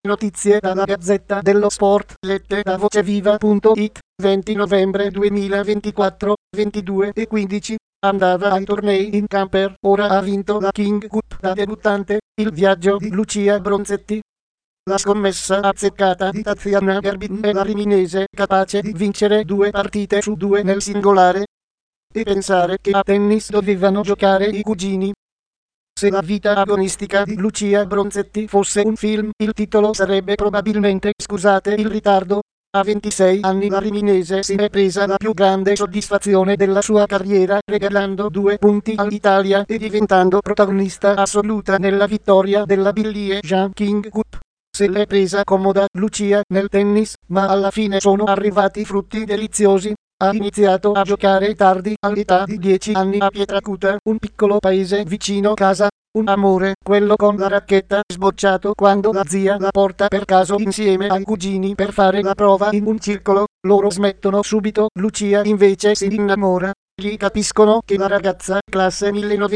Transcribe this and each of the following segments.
Notizie dalla Gazzetta dello Sport, lette da voceviva.it, 20 novembre 2024, 22:15. Andava ai tornei in camper, ora ha vinto la King Cup da debuttante, il viaggio di Lucia Bronzetti. La scommessa azzeccata di Tatiana Garbin è la riminese capace di vincere 2 partite su 2 nel singolare. E pensare che a tennis dovevano giocare i cugini. Se la vita agonistica di Lucia Bronzetti fosse un film, il titolo sarebbe probabilmente "Scusate il ritardo". A 26 anni la riminese si è presa la più grande soddisfazione della sua carriera, regalando 2 punti all'Italia e diventando protagonista assoluta nella vittoria della Billie Jean King Cup. Se l'è presa comoda Lucia nel tennis, ma alla fine sono arrivati frutti deliziosi. Ha iniziato a giocare tardi, all'età di 10 anni a Pietracuta, un piccolo paese vicino casa. Un amore, quello con la racchetta, sbocciato quando la zia la porta per caso insieme ai cugini per fare la prova in un circolo. Loro smettono subito, Lucia invece si innamora. Gli capiscono che la ragazza, classe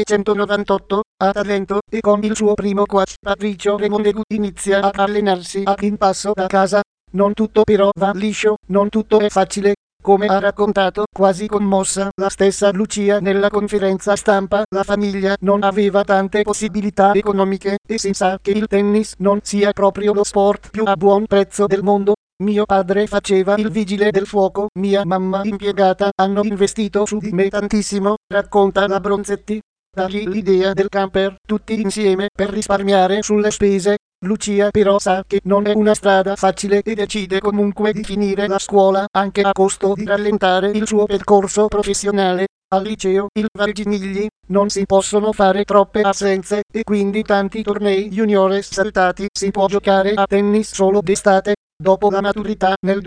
1998, ha talento, e con il suo primo coach, Patricio Remondegù, inizia a allenarsi a impasso da casa. Non tutto però va liscio, non tutto è facile. Come ha raccontato, quasi commossa, la stessa Lucia nella conferenza stampa, la famiglia non aveva tante possibilità economiche, e si sa che il tennis non sia proprio lo sport più a buon prezzo del mondo. Mio padre faceva il vigile del fuoco, mia mamma impiegata, hanno investito su di me tantissimo, racconta la Bronzetti. Dagli l'idea del camper, tutti insieme, per risparmiare sulle spese. Lucia però sa che non è una strada facile e decide comunque di finire la scuola, anche a costo di rallentare il suo percorso professionale. Al liceo, il Valgimigli, non si possono fare troppe assenze, e quindi tanti tornei juniores saltati. Si può giocare a tennis solo d'estate. Dopo la maturità, nel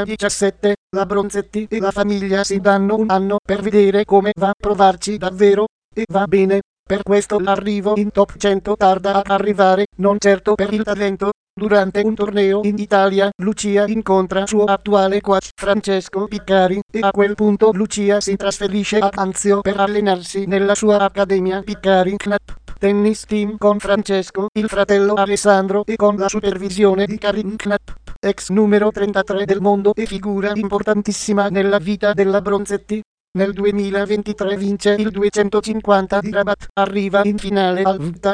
2017, la Bronzetti e la famiglia si danno un anno per vedere come va, provarci davvero. E va bene. Per questo l'arrivo in top 100 tarda ad arrivare, non certo per il talento. Durante un torneo in Italia, Lucia incontra suo attuale coach Francesco Piccari, e a quel punto Lucia si trasferisce a Anzio per allenarsi nella sua accademia Piccari Knapp Tennis Team con Francesco, il fratello Alessandro, e con la supervisione di Karin Knapp, ex numero 33 del mondo e figura importantissima nella vita della Bronzetti. Nel 2023 vince il 250 di Rabat, arriva in finale al VTA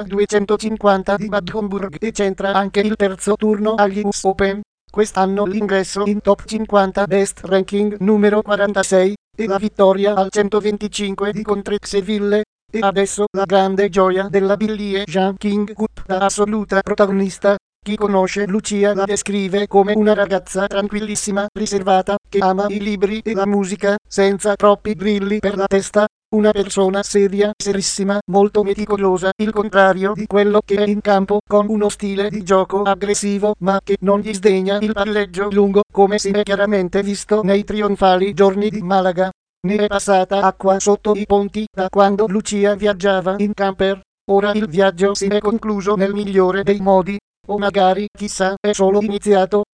250 di Bad Homburg e centra anche il terzo turno agli US Open. Quest'anno l'ingresso in top 50 best ranking numero 46, e la vittoria al 125 di Contrexeville. E adesso la grande gioia della Billie Jean King Cup da assoluta protagonista. Chi conosce Lucia la descrive come una ragazza tranquillissima, riservata, che ama i libri e la musica, senza troppi grilli per la testa. Una persona seria, serissima, molto meticolosa, il contrario di quello che è in campo, con uno stile di gioco aggressivo, ma che non gli sdegna il palleggio lungo, come si è chiaramente visto nei trionfali giorni di Malaga. Ne è passata acqua sotto i ponti da quando Lucia viaggiava in camper. Ora il viaggio si è concluso nel migliore dei modi. O magari, chissà, è solo iniziato.